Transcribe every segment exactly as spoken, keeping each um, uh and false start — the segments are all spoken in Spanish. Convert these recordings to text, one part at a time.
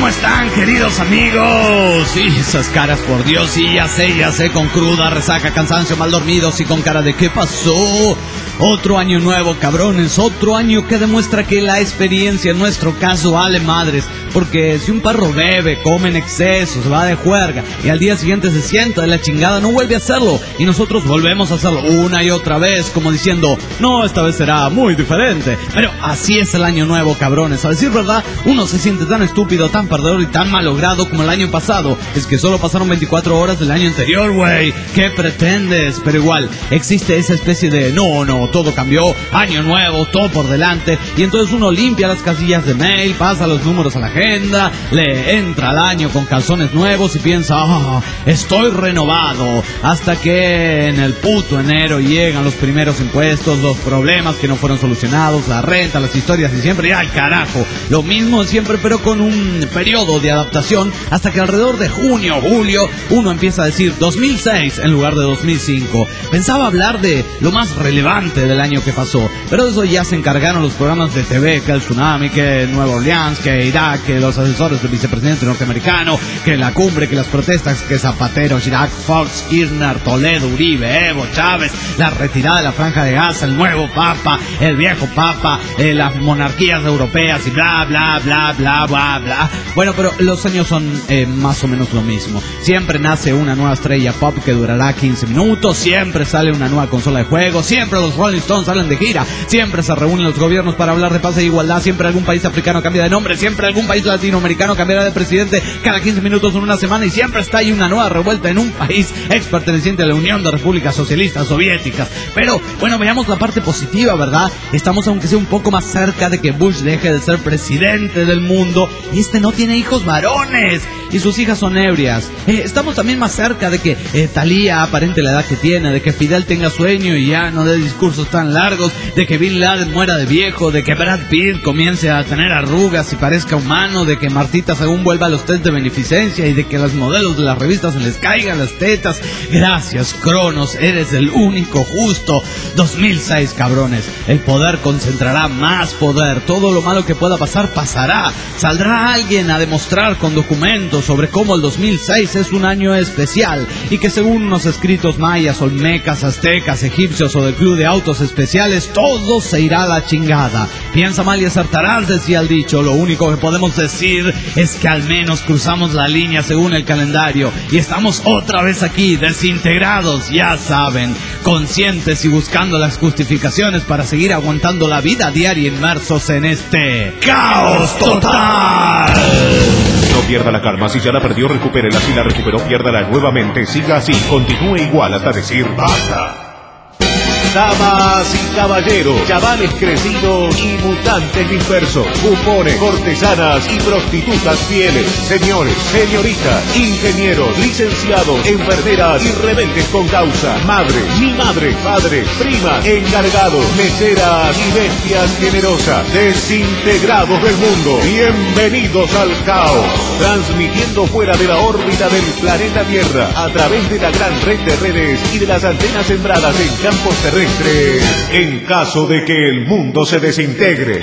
¿Cómo están, queridos amigos? Sí, esas caras, por Dios, sí, ya sé, ya sé, con cruda, resaca, cansancio, mal dormidos y con cara de ¿qué pasó? Otro año nuevo, cabrones, otro año que demuestra que la experiencia en nuestro caso vale madres. Porque si un perro bebe, come en exceso, se va de juerga y al día siguiente se sienta de la chingada, no vuelve a hacerlo. Y nosotros volvemos a hacerlo una y otra vez, como diciendo, no, esta vez será muy diferente. Pero así es el año nuevo, cabrones. A decir verdad, uno se siente tan estúpido, tan perdedor y tan malogrado como el año pasado. Es que solo pasaron veinticuatro horas del año anterior, güey. ¿Qué pretendes? Pero igual, existe esa especie de, no, no, todo cambió, año nuevo, todo por delante. Y entonces uno limpia las casillas de mail, pasa los números a la agenda, le entra al año con calzones nuevos y piensa, oh, estoy renovado, hasta que en el puto enero llegan los primeros impuestos, los problemas que no fueron solucionados, la renta, las historias y siempre, ¡ay carajo! Lo mismo siempre, pero con un periodo de adaptación, hasta que alrededor de junio, julio, uno empieza a decir dos mil seis en lugar de dos mil cinco. Pensaba hablar de lo más relevante del año que pasó, pero de eso ya se encargaron los programas de T V, que el tsunami, que Nueva Orleans, que Irak, que los asesores del vicepresidente norteamericano, que la cumbre, que las protestas, que Zapatero, Chirac, Fox, Kirchner, Toledo, Uribe, Evo, Chávez, la retirada de la Franja de Gaza, el nuevo Papa, el viejo Papa, eh, las monarquías europeas y bla, bla, bla, bla, bla, bla. Bueno, pero los años son eh, más o menos lo mismo. Siempre nace una nueva estrella pop que durará quince minutos, siempre sale una nueva consola de juego, siempre los Rolling Stones salen de gira, siempre se reúnen los gobiernos para hablar de paz e igualdad, siempre algún país africano cambia de nombre, siempre algún país latinoamericano cambiará de presidente cada quince minutos en una semana y siempre está ahí una nueva revuelta en un país ex perteneciente a la Unión de Repúblicas Socialistas Soviéticas. Pero, bueno, veamos la parte positiva, ¿verdad? Estamos, aunque sea un poco más cerca de que Bush deje de ser presidente del mundo y este no tiene hijos varones y sus hijas son ebrias. Eh, estamos también más cerca de que eh, Thalía aparente la edad que tiene, de que Fidel tenga sueño y ya no dé discursos tan largos, de que Bin Laden muera de viejo, de que Brad Pitt comience a tener arrugas y parezca humano, de que Martita según vuelva a los test de beneficencia y de que las modelos de las revistas se les caigan las tetas. Gracias, Cronos, eres el único justo. dos mil seis, cabrones. El poder concentrará más poder. Todo lo malo que pueda pasar, pasará. Saldrá alguien a demostrar con documentos sobre cómo el dos mil seis es un año especial y que según unos escritos mayas, olmecas, aztecas, egipcios o del club de autos especiales, todo se irá a la chingada. Piensa mal y acertarás, decía el dicho. Lo único que podemos decir es que al menos cruzamos la línea según el calendario y estamos otra vez aquí, desintegrados, ya saben, conscientes y buscando las justificaciones para seguir aguantando la vida diaria inmersos en este caos total. No pierda la calma, si ya la perdió, recupérela, si la recuperó, piérdala nuevamente, siga así, continúe igual hasta decir basta. Damas y caballeros, chavales crecidos y mutantes dispersos, bufones, cortesanas y prostitutas fieles, señores, señoritas, ingenieros, licenciados, enfermeras y rebeldes con causa, madres, mi madre, padres, primas, encargados, meseras y bestias generosas, desintegrados del mundo, bienvenidos al caos, transmitiendo fuera de la órbita del planeta Tierra, a través de la gran red de redes y de las antenas sembradas en campos terrestres, en caso de que el mundo se desintegre.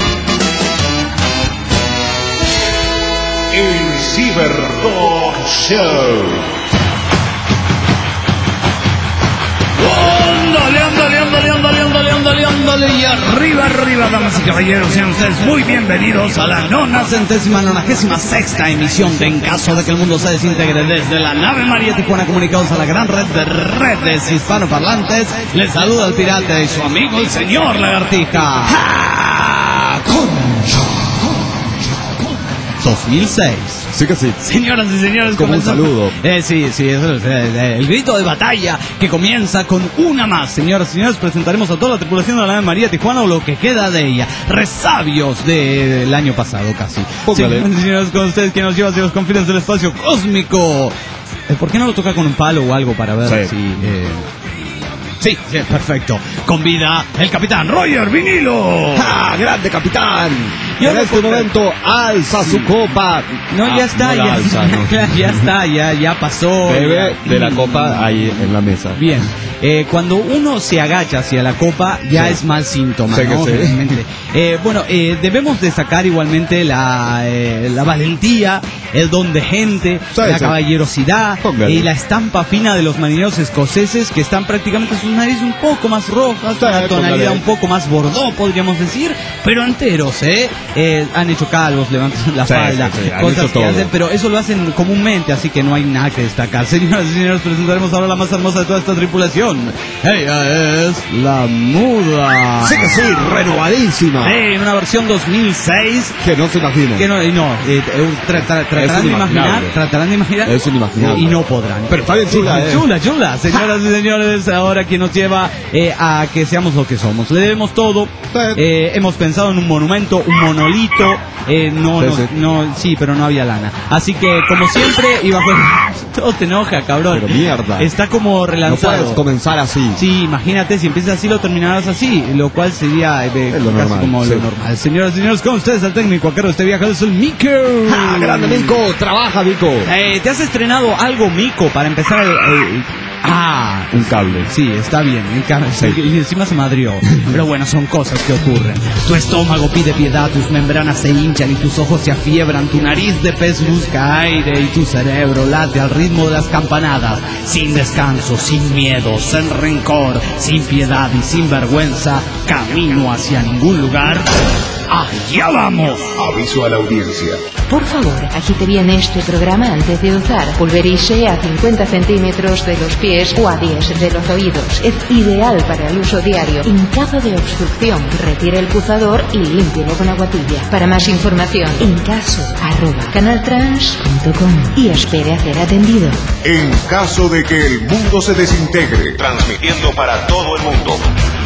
El Cybertalk Show. Ándale, ándale, ándale, ándale, ándale, ándale, ándale, y arriba, arriba, damas y caballeros, sean ustedes muy bienvenidos a la nona centésima, nonagésima sexta emisión de En Caso de que el Mundo se Desintegre desde la nave María Tijuana, comunicados a la gran red de redes hispanoparlantes. Les saluda el pirata y su amigo el señor Lagartija. ¡Ja! ¡Concha! dos mil seis. Sí que sí. Señoras y señores, como un saludo. Eh, sí, sí, es el, el, el grito de batalla que comienza con una más. Señoras y señores, presentaremos a toda la tripulación de la nave María Tijuana o lo que queda de ella. Resabios de, del año pasado casi. Póngale. Señoras y señores, con ustedes quien nos lleva hacia los confines del espacio cósmico. Eh, ¿Por qué no lo toca con un palo o algo para ver sí. si... Eh... Sí, sí, perfecto. Con vida, el capitán Roger Vinilo. ¡Ah, grande capitán! Y en este momento alza su copa. No, ah, ya está, no ya, alza, no. ya, ya está, ya, ya pasó. Bebe de la copa ahí en la mesa. Bien, eh, cuando uno se agacha hacia la copa ya sí. es mal síntoma, sí, ¿no? Sí. Eh, bueno, eh, debemos destacar igualmente la, eh, la valentía el don de gente, sí, la sí. caballerosidad Póngale. y la estampa fina de los marineros escoceses, que están prácticamente sus narices un poco más rojas, Sí, una tonalidad póngale. un poco más bordó, podríamos decir, pero enteros, ¿eh? Eh, han hecho calvos, levantan la Sí, falda, sí, sí, han cosas hecho que todo. hacen, pero eso lo hacen comúnmente, así que no hay nada que destacar. Señoras y señores, presentaremos ahora la más hermosa de toda esta tripulación. Ella es la muda. Sí que sí, renovadísima. Sí, en una versión dos mil seis. Que no se imagina. Que no, y no eh, eh, tra- tra- tratarán de imaginar, inimaginable. tratarán de imaginar Es inimaginable. y no podrán. Pero está bien chula, eh. Chula, chula. Señoras y señores, ahora quien nos lleva eh, a que seamos lo que somos. Le debemos todo. Eh, hemos pensado en un monumento, un monolito. Eh, no, Sí, no, sí. no, sí, pero no había lana. Así que, como siempre, iba a todo te enoja, cabrón. Pero mierda. Está como No relanzado. puedes comenzar así. Sí, imagínate, si empiezas así lo terminarás así, lo cual sería eh, Es lo casi normal, como sí. lo normal. Señoras y señores, con ustedes el técnico a cargo de este viaje es el Mico. ¡Ah, grande Mico! ¡Trabaja, Mico! Eh, ¿Te has estrenado algo, Mico, para empezar el... el- Ah, Un cable. sí, está bien, el cable, Sí. y encima se madrió. Pero bueno, son cosas que ocurren. Tu estómago pide piedad, tus membranas se hinchan y tus ojos se afiebran, tu nariz de pez busca aire y tu cerebro late al ritmo de las campanadas. Sin descanso, sin miedo, sin rencor, sin piedad y sin vergüenza, camino hacia ningún lugar. ¡Allá vamos! Aviso a la audiencia. Por favor, agite bien este programa antes de usar. Pulverice a cincuenta centímetros de los pies o a diez de los oídos. Es ideal para el uso diario. En caso de obstrucción, retire el pulsador y límpielo con agua tibia. Para más información, en caso, arroba canaltrans punto com y espere a ser atendido. En caso de que el mundo se desintegre, transmitiendo para todo el mundo.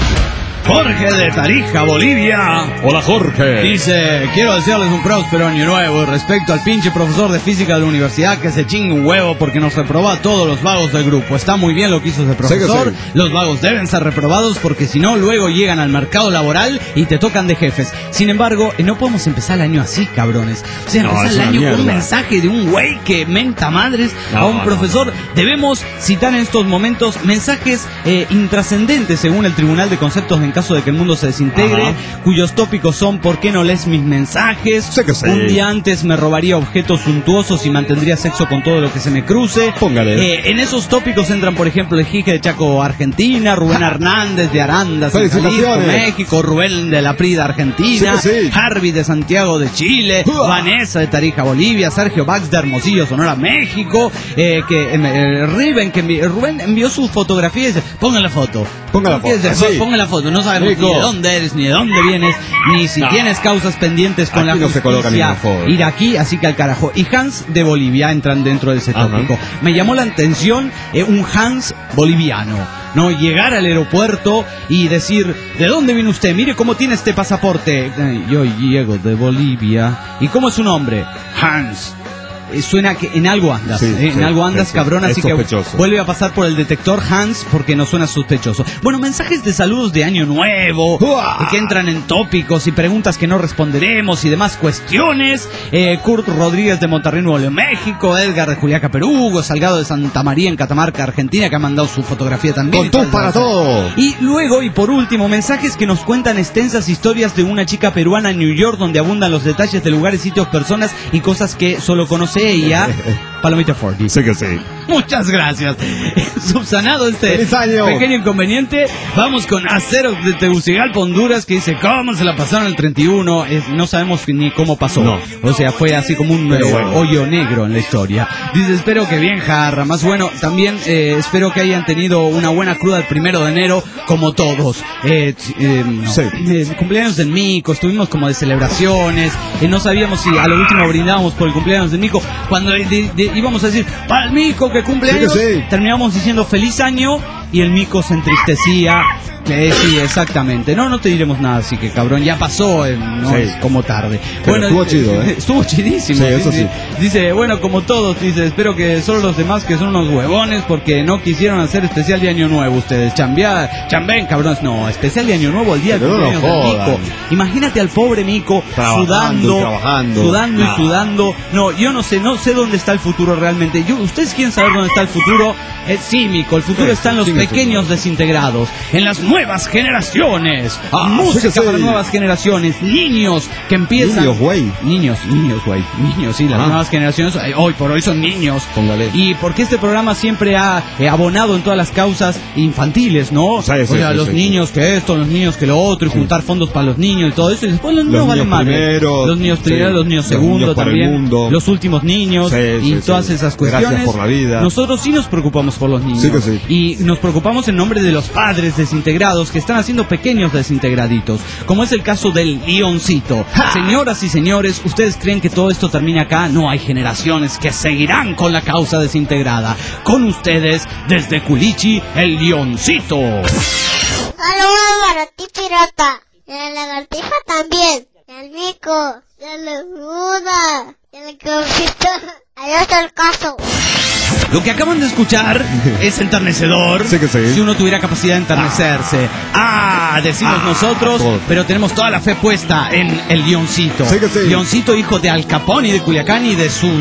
Jorge de Tarija, Bolivia. Hola, Jorge. Dice, quiero desearles un próspero año nuevo. Respecto al pinche profesor de física de la universidad que se chingue un huevo porque nos reprobó a todos los vagos del grupo. Está muy bien lo que hizo ese profesor. Sí que sí. Los vagos deben ser reprobados porque si no, luego llegan al mercado laboral y te tocan de jefes. Sin embargo, eh, no podemos empezar el año así, cabrones. O sea, No, empezar es el una año con un mierda. mensaje de un güey que menta madres a No, un no. profesor. Debemos citar en estos momentos mensajes eh, intrascendentes según el Tribunal de Conceptos en caso de que el mundo se desintegre, Ajá. cuyos tópicos son ¿por qué no lees mis mensajes? Sé que sí. Un día antes me robaría objetos suntuosos y mantendría sexo con todo lo que se me cruce. Póngale. Eh, en esos tópicos entran, por ejemplo, el Jije de Chaco, Argentina, Rubén Hernández de Arandas, en Felicitaciones. Jalisco, México, Rubén de la Prida, Argentina, Sí que sí. Harvey de Santiago de Chile, Uah. Vanessa de Tarija, Bolivia, Sergio Bax de Hermosillo, Sonora, México, eh, que eh, eh, Riven, que envi- Rubén envió su fotografía y dice, pongan la foto. Ponga la ¿Qué foto, es eso? sí. Pongan la foto, no sabemos Rico. ni de dónde eres, ni de dónde vienes, ni si No. tienes causas pendientes con Aquí la no se coloca justicia ninguna foto. iraquí, así que al carajo. Y Hans de Bolivia entran dentro de ese Ajá. tópico. Me llamó la atención eh, un Hans boliviano, ¿no? Llegar al aeropuerto y decir, ¿de dónde viene usted? Mire cómo tiene este pasaporte. Eh, Yo llego de Bolivia. ¿Y cómo es su nombre? Hans. Eh, Suena que en algo andas, Sí, eh, en sí, algo andas, sí, sí. cabrón, Es así que sospechoso. vuelve a pasar por el detector Hans porque no suena sospechoso. Bueno, mensajes de saludos de año nuevo, ¡Uah! eh, que entran en tópicos y preguntas que no responderemos y demás cuestiones. Eh, Kurt Rodríguez de Monterrey, Nuevo León, México, Edgar de Juliaca, Perú, Hugo Salgado de Santa María en Catamarca, Argentina, que ha mandado su fotografía también. Con tú para todo. Y luego, y por último, mensajes que nos cuentan extensas historias de una chica peruana en New York, donde abundan los detalles de lugares, sitios, personas y cosas que solo conoce ella. Palomita Ford. Sé que sí. Muchas gracias. Subsanado este ¡Feliz año! pequeño inconveniente, vamos con Acero de Tegucigalpa, Honduras, que dice, ¿cómo se la pasaron el treinta y uno? Es- no sabemos ni cómo pasó. No. O sea, fue así como un Pero eh, bueno. hoyo negro en la historia. Dice, espero que bien, jarra. Más bueno, también eh, espero que hayan tenido una buena cruda el primero de enero, como todos. Eh, eh, Sí. eh, cumpleaños del Mico, estuvimos como de celebraciones, eh, no sabíamos si a lo último brindábamos por el cumpleaños del Mico. Cuando de- de- íbamos a decir, para el Mico que cumple Sí que años, sí. terminamos diciendo feliz año y el Mico se entristecía. Eh, sí, exactamente. No, no te diremos nada, así que cabrón, ya pasó, eh, no Sí. es como tarde. Pero estuvo chido, ¿eh? Estuvo chidísimo. Sí, eso sí. Dice, bueno, como todos, dice, espero que solo los demás que son unos huevones porque no quisieron hacer especial de Año Nuevo ustedes. Chambear, chamben, cabrones. No, especial de Año Nuevo el día del Pero no cumpleaños del jodan. Mico. Imagínate al pobre Mico Trabajando sudando, y trabajando. sudando Nah. y sudando. No, yo no sé, no sé dónde está el futuro realmente. Yo, ¿ustedes quieren saber dónde está el futuro? Eh, sí, Mico, el futuro Sí, está en los sí, sí, pequeños desintegrados, en las muertes nuevas generaciones. Ah, Música sí que para sí. nuevas generaciones. Niños que empiezan... Niños, güey. Niños, niños, güey. Niños, sí, las Ah. nuevas generaciones eh, hoy por hoy son niños. Póngale. Y porque este programa siempre ha eh, abonado en todas las causas infantiles, ¿no? Sí, sí, o sea, sí, los sí, niños que esto, los niños que lo otro, y juntar fondos para los niños y todo eso. Y después los niños Los valen niños madre. primero, Los niños sí. primero, los niños Los segundo niños para el también. mundo. Los últimos niños Sí, y sí, todas sí. esas Gracias cuestiones. por la vida. Nosotros sí nos preocupamos por los niños. Sí que sí. Y nos preocupamos en nombre de los padres desintegrados que están haciendo pequeños desintegraditos, como es el caso del Leoncito. Señoras y señores, ¿ustedes creen que todo esto termina acá? No, hay generaciones que seguirán con la causa desintegrada. Con ustedes, desde Culichi, el Leoncito. Saludos para ti, pirata. Y la lagartija también. Y el mico. Y la lechuga. Y el cosito. Adiós el caso. Lo que acaban de escuchar es enternecedor. Sí que sí. Si uno tuviera capacidad de enternecerse. Ah, decimos Ah, nosotros, todo. pero tenemos toda la fe puesta en el Leoncito. Sí que sí. Leoncito, hijo de Al Capone y de Culiacán y de su...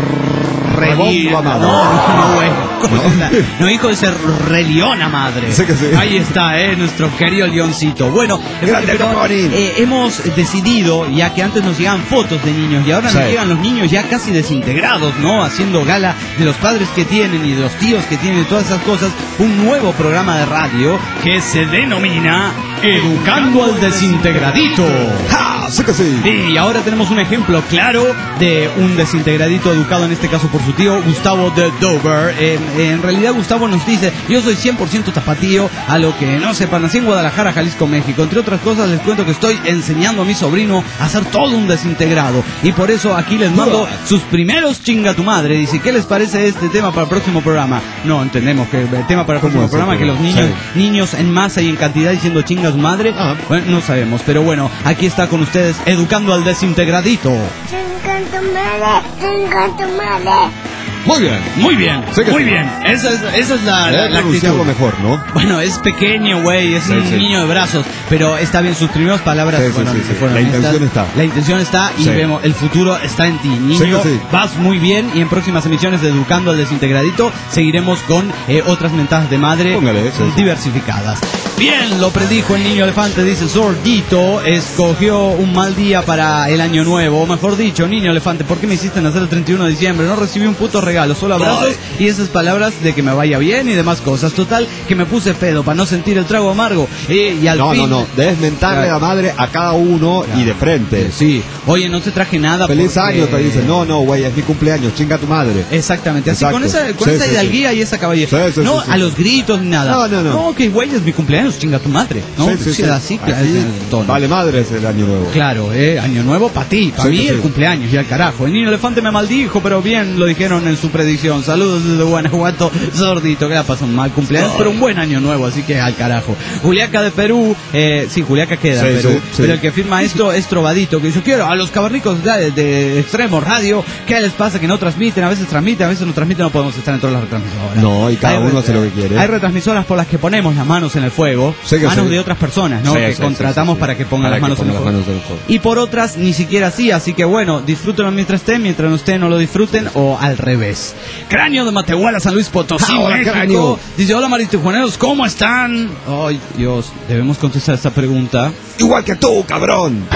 Reli- Rebomba no, madre. no, güey. ¿Cómo está? No, hijo de ser reliona madre. Sí que sí. Ahí está, eh, nuestro querido Leoncito. Bueno, Grande pero, Caponín. eh, hemos decidido, ya que antes nos llegaban fotos de niños y ahora Sí. nos llegan los niños ya casi desintegrados, ¿no? Haciendo gala de los padres que tienen y de los tíos que tienen y todas esas cosas, un nuevo programa de radio que se denomina Educando al Desintegradito. ¡Ja! Sí que sí. Y ahora tenemos un ejemplo claro de un desintegradito educado en este caso por su tío Gustavo de Dover. En, en realidad Gustavo nos dice, yo soy cien por ciento tapatío, a lo que no sepan, nací en Guadalajara, Jalisco, México. Entre otras cosas les cuento que estoy enseñando a mi sobrino a hacer todo un desintegrado. Y por eso aquí les mando sus primeros chinga tu madre. Dice, ¿qué les parece este tema para el próximo programa? No, entendemos que el tema para el próximo es el programa que los programa? niños, Sí. niños en masa y en cantidad diciendo chinga su madre. Ah. Bueno, no sabemos, pero bueno, aquí está con ustedes Educando al Desintegradito. Chinga tu madre. Chinga tu madre. Muy bien. Muy bien, Sí que muy sí. bien. Esa es, esa es la, la, Debe la actitud. pronunciarlo mejor, ¿no? Bueno, es pequeño, güey, es Sí, un sí. niño de brazos, pero está bien, sus primeras palabras, Sí, sí, bueno, sí, se sí. fueron La estas. intención está. La intención está y Sí. vemos, el futuro está en ti, niño. Sí que sí. Vas muy bien y en próximas emisiones de Educando al Desintegradito seguiremos con eh, otras mentadas de madre Póngale, sí, sí. diversificadas. Bien, lo predijo el niño elefante, dice Sordito, escogió un mal día para el año nuevo, o mejor dicho, niño elefante, ¿por qué me hiciste nacer el treinta y uno de diciembre? No recibí un puto regalo, solo abrazos y esas palabras de que me vaya bien y demás cosas. Total, que me puse pedo para no sentir el trago amargo. Eh, y al No, fin... no, no. Debes mentarle Claro. la madre a cada uno y de frente. Sí, oye, no te traje nada. Feliz porque- año, te dicen. No, no, güey, es mi cumpleaños. Chinga tu madre. Exactamente, así Exacto. con esa, con Sí, esa sí, hidalguía y esa caballera. Sí, sí, no sí, sí. a los gritos ni nada. No, no, no. No, que güey, es mi cumpleaños, chinga tu madre. No, Sí, sí, sí, sí. así, claro, Así, es el tono. vale madre es el año nuevo. Claro, eh, año nuevo para ti, para Sí, mí sí, el sí. cumpleaños y al carajo. El niño elefante me maldijo, pero bien lo dijeron en su predicción. Saludos desde Guanajuato, Sordito, que la pasó un mal cumpleaños, pero un buen año nuevo, así que al carajo. Juliaca de Perú, eh, sí, Juliaca queda Sí, en Perú, sí, sí. pero el que firma esto es Trovadito, que dice, quiero a los cavernicos de, de Extremo Radio, ¿qué les pasa que no transmiten? A veces transmiten, a veces no transmiten, no podemos estar en todas las retransmisoras. No, y cada Hay uno re- hace lo que quiere. Hay retransmisoras por las que ponemos las manos en el fuego, Sí que manos sí. de otras personas, ¿no? Sí, que sí, contratamos sí, sí, sí. para que pongan Para las que manos en el pongan fuego. las manos en el fuego. Y por otras ni siquiera así, así que bueno, disfrútenlo mientras estén, mientras no estén no lo disfruten o al revés. Cráneo de Matehuala, San Luis Potosí, Ah, hola, México. Cráneo. Dice, hola maritijuaneros, ¿cómo están? Ay, Dios, debemos contestar esta pregunta. Igual que tú, cabrón.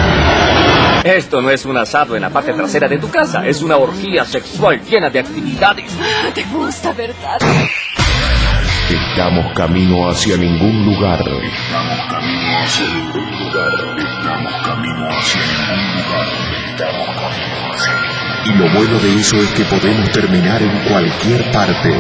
Esto no es un asado en la parte trasera de tu casa, es una orgía sexual llena de actividades. Te gusta, ¿verdad? Estamos camino hacia ningún lugar. Estamos camino hacia ningún lugar. Estamos camino hacia ningún lugar. Estamos camino hacia ningún lugar. Y lo bueno de eso es que podemos terminar en cualquier parte.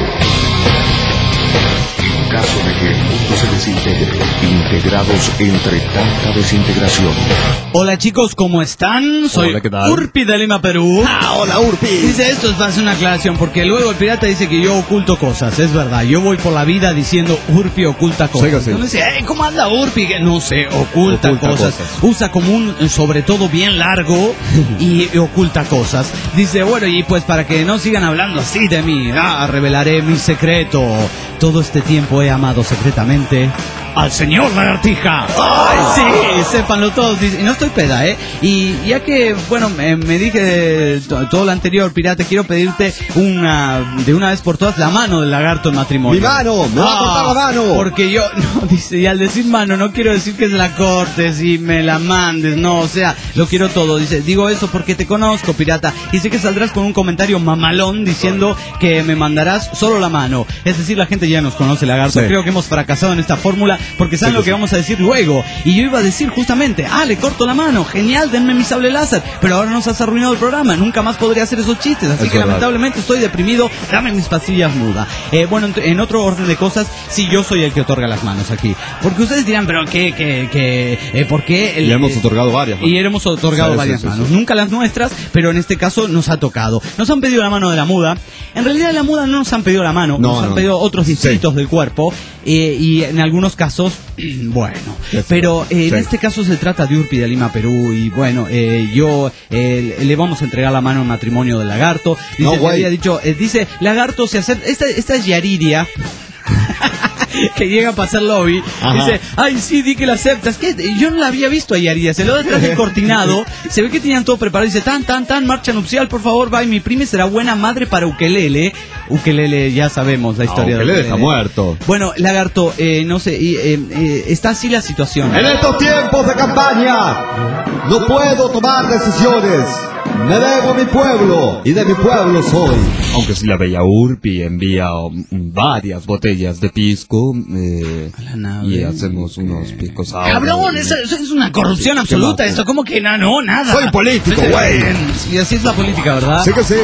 En caso de que el mundo se desintegre, integrados entre tanta desintegración. Hola chicos, ¿cómo están? Soy Hola, ¿qué tal? Urpi de Lima, Perú. Ah, hola, Urpi. Dice esto, es hacer una aclaración, porque luego el pirata dice que yo oculto cosas, es verdad, yo voy por la vida diciendo Urpi oculta cosas. Sí, que sí. Entonces dice, "Ey, ¿cómo anda Urpi?" Que no sé, oculta, Oculta cosas. cosas. Usa como un sobre todo bien largo y, y oculta cosas. Dice, bueno, y pues para que no sigan hablando así de mí, ah, revelaré mi secreto. Todo este tiempo he amado secretamente al señor Lagartija. ¡Ay, sí! Sépanlo todos. Y no estoy peda, ¿eh? Y ya que, bueno, me, me dije todo lo anterior, pirata, quiero pedirte una, de una vez por todas, la mano del lagarto en matrimonio. ¡Mi mano! ¡Me va a cortar la mano! Porque yo, no, dice, y al decir mano, no quiero decir que se la cortes y me la mandes, no, o sea, lo quiero todo. Dice, digo eso porque te conozco, pirata, y sé que saldrás con un comentario mamalón diciendo que me mandarás solo la mano. Es decir, la gente ya nos conoce, lagarto. Sí. Creo que hemos fracasado en esta fórmula porque saben sí, lo que sí. vamos a decir luego. Y yo iba a decir justamente, ah, le corto la mano, genial, denme mi sable láser, pero ahora nos has arruinado el programa, nunca más podría hacer esos chistes, así es que verdad. Lamentablemente estoy deprimido, dame mis pastillas muda. Eh, bueno, en, en otro orden de cosas, sí, yo soy el que otorga las manos aquí. Porque ustedes dirán, pero ¿qué, qué, qué, eh, por qué? El, y hemos otorgado varias manos. Y hemos otorgado sí, varias sí, sí, manos. Sí, sí. Nunca las nuestras, pero en este caso nos ha tocado. Nos han pedido la mano de la muda. En realidad la muda no nos han pedido la mano, no, nos han no. pedido otros distritos sí. del cuerpo. Eh, y en algunos casos, bueno, pero eh, en sí. este caso se trata de Urpi de Lima, Perú, y bueno, eh, yo eh, le vamos a entregar la mano en matrimonio del lagarto. Dice, no, había dicho, eh, dice, lagarto se acepta, esta, esta es Yaridia. Que llega a pasar lobby. Ajá. Dice, ay, sí, di que la aceptas. ¿Qué? Yo no la había visto a Yaridia. Se lo detrás del cortinado. Se ve que tenían todo preparado. Dice, tan, tan, tan, marcha nupcial, por favor, va. Y mi prima será buena madre para Ukelele. Ukelele, ya sabemos la historia ah, de Ukelele. Está muerto. Bueno, lagarto, eh, no sé, eh, eh, está así la situación. En estos tiempos de campaña, no puedo tomar decisiones. Me debo a mi pueblo, y de mi pueblo soy. Aunque si la bella Urpi envía um, varias botellas de pisco, eh, y hacemos unos piscos ahora. ¡Cabrón! Eso, eso es una corrupción absoluta. Esto, ¿cómo que no? No, nada. Soy político, güey. Y así es la política, ¿verdad? Sí que sí.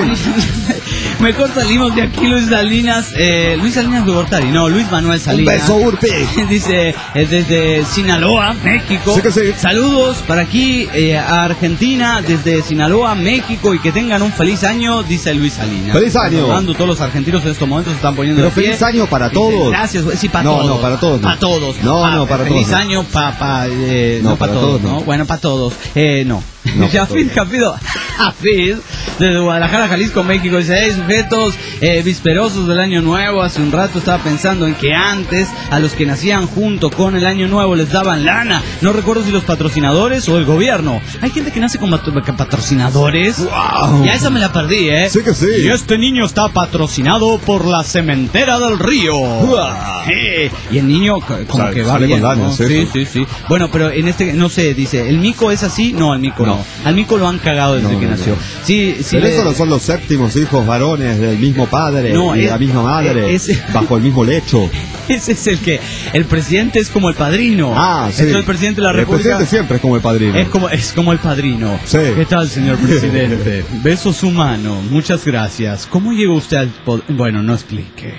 Mejor salimos de aquí, Luis Salinas. Eh, Luis Salinas de Gortari, no, Luis Manuel Salinas. Un beso, Urpi. Dice, eh, desde Sinaloa, México. Sí que sí. Saludos para aquí, eh, a Argentina, desde Sinaloa, México, y que tengan un feliz año, dice Luis Salinas. ¡Feliz año! Cuando todos los argentinos en estos momentos se están poniendo Pero de pie. feliz año para todos. Gracias, sí, para no, todos. No, para todos. Para todos. No, pa, no, para feliz todos. Feliz año para pa, eh, no, no para todos, todos, ¿no? no. Bueno, para todos. Eh, no. no Jafid Jafido Jafid, desde Guadalajara, Jalisco, México, dice, hey, sujetos eh, visperosos del año nuevo, hace un rato estaba pensando en que antes a los que nacían junto con el año nuevo les daban lana. No recuerdo si los patrocinadores o el gobierno. Hay gente que nace con patrocinadores. Wow. Ya esa me la perdí, ¿eh? Sí que sí. Y este niño está patrocinado por la Cementera del Río. Wow. Eh, y el niño como o sea, que va bien, lana, ¿no? sí, sí, sí, sí. Bueno, pero en este, no sé, dice, ¿el mico es así? No, el mico no. no. Al mico lo han cagado desde no, que no, nació. No. Sí, sí. Pero le... eso no son los séptimos hijos varones del mismo padre no, y de es, la misma madre, es, bajo el mismo lecho. Ese es el que, el presidente es como el padrino. Ah, sí. Entonces el presidente de la el República... El presidente siempre es como el padrino. Es como, es como el padrino. Sí. ¿Qué tal, señor presidente? Beso su mano, muchas gracias. ¿Cómo llegó usted al poder? Bueno, no explique.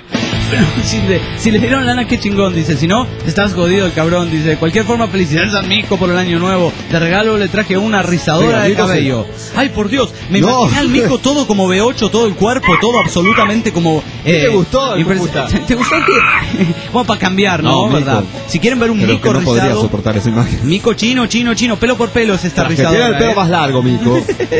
Si le, si le dieron lana, qué chingón, dice. Si no, estás jodido el cabrón, dice. De cualquier forma, felicidades a Mico por el año nuevo. De regalo le traje una rizadora sí, de cabello. Sí. Ay, por Dios, me no. imaginé al Mico todo como B ocho, todo el cuerpo, todo absolutamente como... Eh, ¿Te gustó? Impres- ¿Te, ¿Te gustó que...? Bueno, para cambiar, ¿no? no ¿Verdad? Si quieren ver un Pero Mico que no rizado... podría soportar esa imagen. Mico chino, chino, chino, pelo por pelo es esta Tras rizadora. Que tiene el pelo ¿eh? más largo, Mico.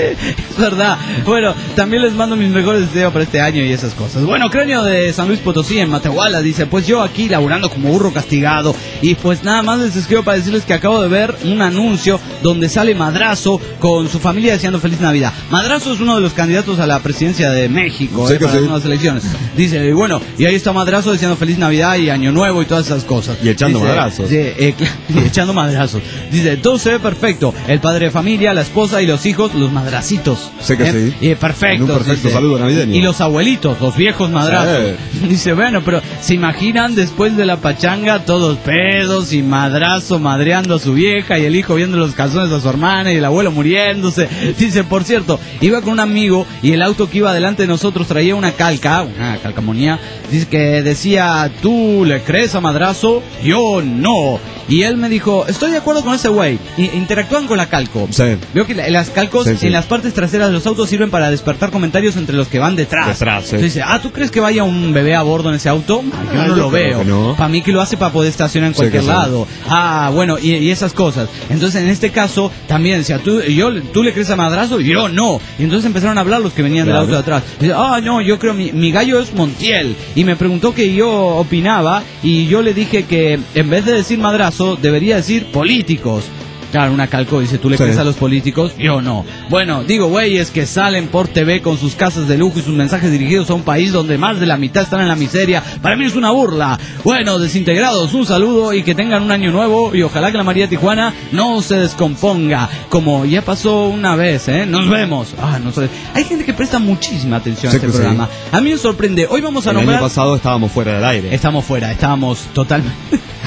Es verdad. Bueno, también les mando mis mejores deseos para este año y esas cosas. Bueno, Cráneo de San Luis Potosí, en Matehuala, dice, pues yo aquí laburando como burro castigado. Y pues nada más les escribo para decirles que acabo de ver un anuncio donde sale Madrazo con su familia deseando feliz Navidad. Madrazo es uno de los candidatos a la presidencia de México, sí, eh, para sí. unas elecciones. Dice, bueno, y ahí está Madrazo deseando feliz Navidad y Año Nuevo y todas esas cosas. Y echando dice, madrazos. Sí, eh, y echando madrazos. Dice, todo se ve perfecto. El padre de familia, la esposa y los hijos, los madracitos. Sí que ¿eh? sí. Y perfecto. Un perfecto saludo navideño. Y los abuelitos, los viejos madrazos. Sí. Dice, bueno, pero se imaginan después de la pachanga todos pedos y madrazo madreando a su vieja y el hijo viendo los calzones a su hermana y el abuelo muriéndose. Dice, por cierto, iba con un amigo y el auto que iba delante de nosotros traía una calca, una calcamonía, dice que decía, ¿tú le crees a Madrazo? Yo no. Y él me dijo, estoy de acuerdo con ese güey. Interactúan con la calco. Sí. Veo que la, las calcos sí, sí. en las partes traseras de los autos sirven para despertar comentarios entre los que van detrás. Detrás, sí. Entonces dice, ah, ¿tú crees que vaya un bebé a bordo en ese auto? Yo Ah, no yo lo creo veo. que no. Para mí que lo hace para poder estacionar en Sí, cualquier que sí. lado. Ah, bueno, y, y esas cosas. Entonces, en este caso, también decía, ¿tú, yo, ¿tú le crees a madrazo? Yo no. Y entonces empezaron a hablar los que venían Claro. del auto de atrás. Dice, ah, no, yo creo, mi, mi gallo es Montiel. Y me preguntó que yo opinaba, y yo le dije que en vez de decir madrazo, debería decir políticos. Claro, una calco dice, ¿tú le Sí. crees a los políticos? Yo no. Bueno, digo, güeyes que salen por T V con sus casas de lujo y sus mensajes dirigidos a un país donde más de la mitad están en la miseria. Para mí es una burla. Bueno, desintegrados, un saludo y que tengan un año nuevo y ojalá que la María Tijuana no se descomponga, como ya pasó una vez, ¿eh? Nos vemos. Ah, no sé. Hay gente que presta muchísima atención Sí a este que sí. programa. A mí me sorprende. Hoy vamos a El nombrar... año pasado estábamos fuera del aire. Estamos fuera, estábamos totalmente...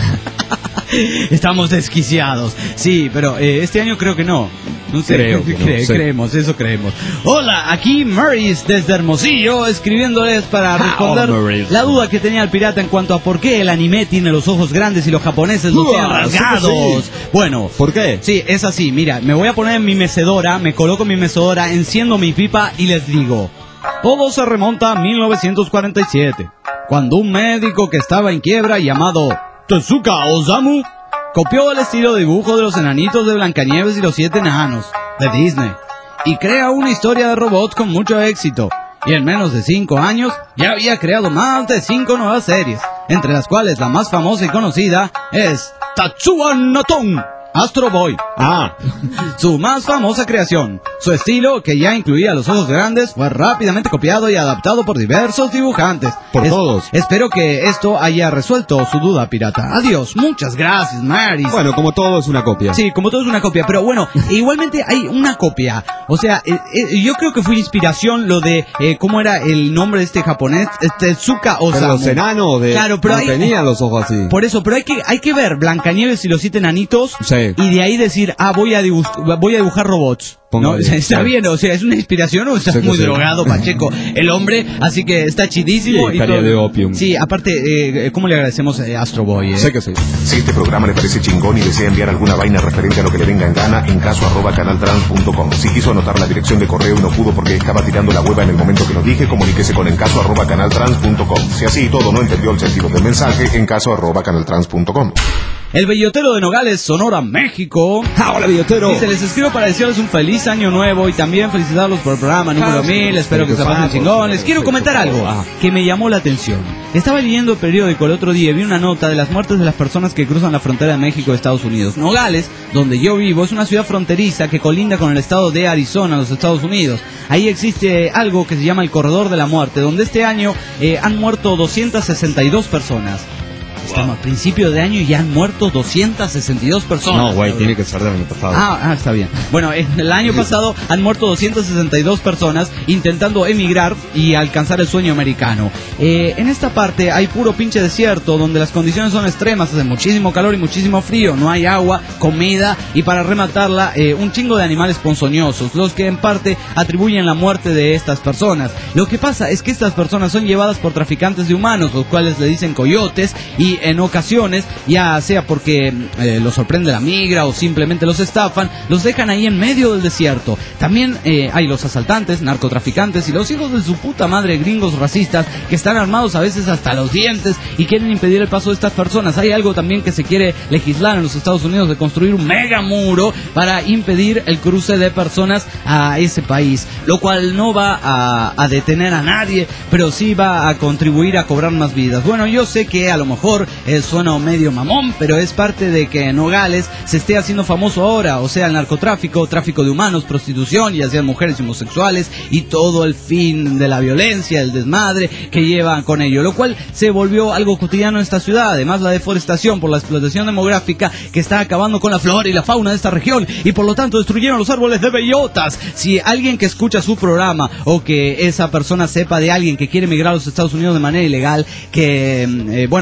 Estamos desquiciados. Sí, pero eh, este año creo que no. No sé, Creo que no, Cre- sí. creemos, eso creemos. Hola, aquí Maris desde Hermosillo, escribiéndoles para responder Hola, Maris. la duda que tenía el pirata en cuanto a por qué el anime tiene los ojos grandes y los japoneses los Uah, tienen sí que rasgados. sí. Bueno, ¿Por qué? sí, es así. Mira, me voy a poner en mi mecedora, me coloco mi mecedora, enciendo mi pipa y les digo. Todo se remonta a mil novecientos cuarenta y siete, cuando un médico que estaba en quiebra llamado Tezuka Osamu copió el estilo de dibujo de los enanitos de Blancanieves y los siete enanos de Disney y crea una historia de robots con mucho éxito. Y en menos de cinco años ya había creado más de cinco nuevas series, entre las cuales la más famosa y conocida es Tatsuya Naton Astro Boy. Ah, Su más famosa creación. Su estilo, que ya incluía los ojos grandes, fue rápidamente copiado y adaptado por diversos dibujantes. Por todos. Espero que esto haya resuelto su duda, pirata. Adiós, muchas gracias, Maris. bueno, como todo es una copia. Sí, como todo es una copia, pero bueno, igualmente hay una copia. O sea, eh, eh, yo creo que fue inspiración lo de, eh, ¿cómo era el nombre de este japonés? Este, Tezuka Pero Osamu. los enanos de... Claro, pero no hay- tenían los ojos así. Por eso, pero hay que, hay que ver Blancanieves y los siete enanitos Sí. y de ahí decir, ah, voy a, dibu- voy a dibujar robots. ¿No? Póngale, O sea, está sí. bien, o sea, ¿es una inspiración o estás Sí que muy sí. drogado, Pacheco? El hombre, así que está chidísimo. Sí, y estaría todo. de opium. Sí, aparte, eh, ¿cómo le agradecemos a Astro Boy? Eh? Sé que sí. Si este programa le parece chingón y desea enviar alguna vaina referente a lo que le venga en gana, en caso arroba canaltrans punto com. Si quiso anotar la dirección de correo y no pudo porque estaba tirando la hueva en el momento que lo dije, comuníquese con en caso arroba canaltrans punto com. Si así y todo no entendió el sentido del mensaje, en caso arroba canaltrans punto com. El bellotero de Nogales, Sonora, México. ¡Ah, hola, billotero! Dice, les escribo para desearles un feliz año nuevo y también felicitarlos por el programa número Ah, sí, mil. Espero sí, que se sí, pasen sí, chingón. Les sí, quiero sí, comentar sí, algo ah. que me llamó la atención. Estaba leyendo el periódico el otro día y vi una nota de las muertes de las personas que cruzan la frontera de México y Estados Unidos. Nogales, donde yo vivo, es una ciudad fronteriza que colinda con el estado de Arizona, los Estados Unidos. Ahí existe algo que se llama el Corredor de la Muerte, donde este año eh, han muerto doscientas sesenta y dos personas. Estamos a principio de año y ya han muerto doscientas sesenta y dos personas. No, güey, tiene que ser del año pasado. Ah, ah, está bien. Bueno, en el año pasado han muerto doscientas sesenta y dos personas intentando emigrar y alcanzar el sueño americano. Eh, en esta parte hay puro pinche desierto donde las condiciones son extremas, hace muchísimo calor y muchísimo frío, no hay agua, comida y para rematarla eh, un chingo de animales ponzoñosos, los que en parte atribuyen la muerte de estas personas. Lo que pasa es que estas personas son llevadas por traficantes de humanos, los cuales le dicen coyotes y en ocasiones, ya sea porque eh, los sorprende la migra o simplemente los estafan, los dejan ahí en medio del desierto. También eh, hay los asaltantes, narcotraficantes y los hijos de su puta madre gringos racistas que están armados a veces hasta los dientes y quieren impedir el paso de estas personas. Hay algo también que se quiere legislar en los Estados Unidos de construir un mega muro para impedir el cruce de personas a ese país, lo cual no va a, a detener a nadie, pero sí va a contribuir a cobrar más vidas. Bueno, yo sé que a lo mejor eh, suena medio mamón, pero es parte de que Nogales se esté haciendo famoso ahora, o sea, el narcotráfico, tráfico de humanos, prostitución, ya sean mujeres y homosexuales, y todo el fin de la violencia, el desmadre que llevan con ello, lo cual se volvió algo cotidiano en esta ciudad. Además, la deforestación por la explotación demográfica que está acabando con la flora y la fauna de esta región, y por lo tanto destruyeron los árboles de bellotas. Si alguien que escucha su programa o que esa persona sepa de alguien que quiere emigrar a los Estados Unidos de manera ilegal, que, eh, bueno, como le dicen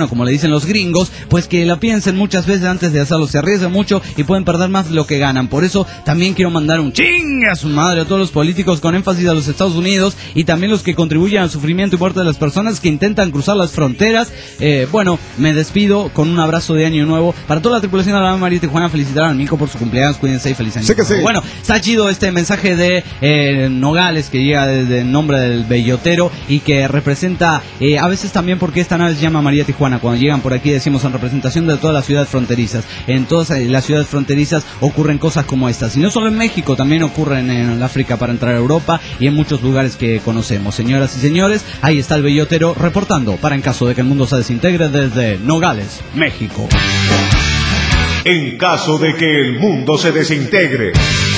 dicen los gringos, pues que la piensen muchas veces antes de hacerlo. Se arriesgan mucho y pueden perder más de lo que ganan. Por eso también quiero mandar un chingue a su madre a todos los políticos, con énfasis a los Estados Unidos, y también los que contribuyen al sufrimiento y muerte de las personas que intentan cruzar las fronteras. Eh, bueno, me despido con un abrazo de año nuevo para toda la tripulación de la María Tijuana. Felicitar al Mico por su cumpleaños, cuídense y feliz año. Sí que sí. Bueno, está chido este mensaje de eh, Nogales, que llega desde el nombre del bellotero y que representa eh, a veces también porque esta nave se llama María Tijuana. Cuando llegan por aquí decimos en representación de todas las ciudades fronterizas. En todas las ciudades fronterizas ocurren cosas como estas, y no solo en México, también ocurren en el África para entrar a Europa y en muchos lugares que conocemos. Señoras y señores, ahí está el bellotero reportando para en caso de que el mundo se desintegre desde Nogales, México. En caso de que el mundo se desintegre.